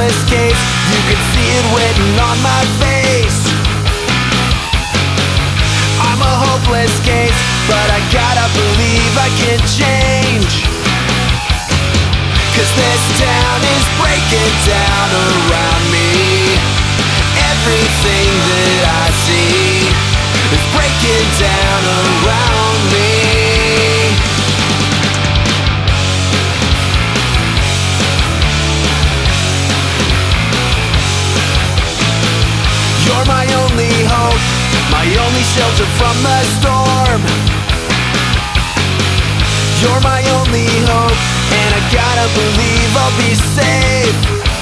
hopeless case. You can see it written on my face. I'm a hopeless case, but I gotta believe I can change. 'Cause this town is breaking down around me. Everything that I see is breaking down around me. You're my only hope, my only shelter from the storm. You're my only hope, and I gotta believe I'll be safe.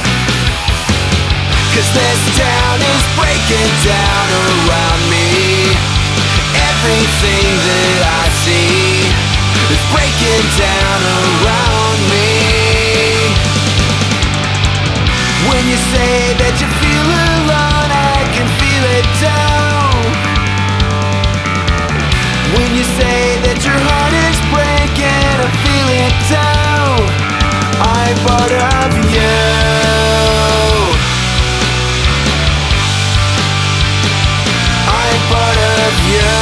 'Cause this town is breaking down around me. Everything that I see is breaking down around me. When you say that you feel alone, I can feel it too. When you say that your heart is breaking, I feel it too. I'm part of you. I'm part of you.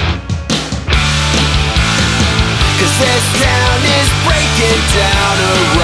This town is breaking down around